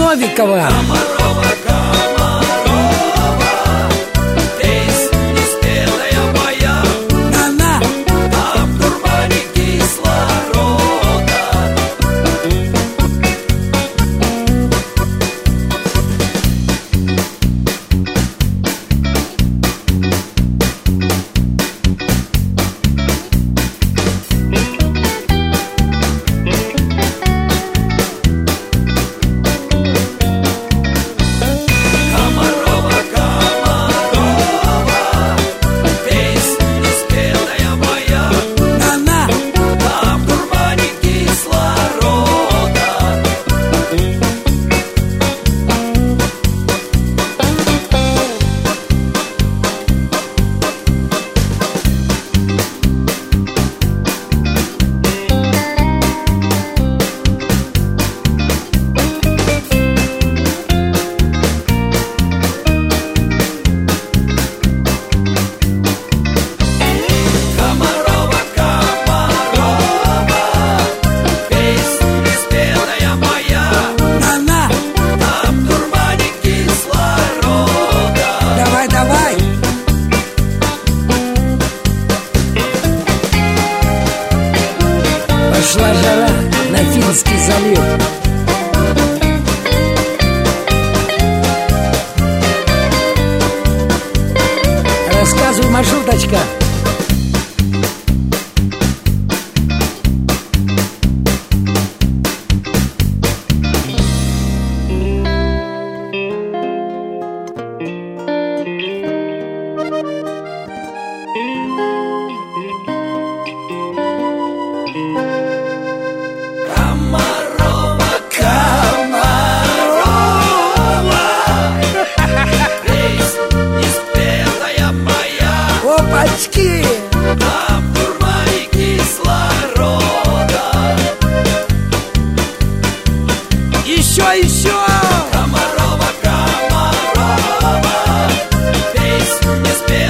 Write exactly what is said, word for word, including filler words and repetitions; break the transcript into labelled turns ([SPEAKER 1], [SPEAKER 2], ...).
[SPEAKER 1] Новикова.
[SPEAKER 2] Комарова, Комарова, песня спелая моя,
[SPEAKER 1] Она
[SPEAKER 2] а в дурмане кислорода. Комарова, Комарова, песня спелая моя,
[SPEAKER 1] Она
[SPEAKER 2] а в дурмане кислорода. Комарова, Комарова, песня спелая моя,
[SPEAKER 1] Она
[SPEAKER 2] а в дурмане кислорода.
[SPEAKER 1] Давай, давай. Пошла жара на Финский залив. Рассказывай, маршруточка.
[SPEAKER 2] Комарова, Комарова, песня спелая моя,
[SPEAKER 1] Опачки!
[SPEAKER 2] а в дурмане кислорода.
[SPEAKER 1] Еще, еще!
[SPEAKER 2] Комарова, Комарова, песня спелая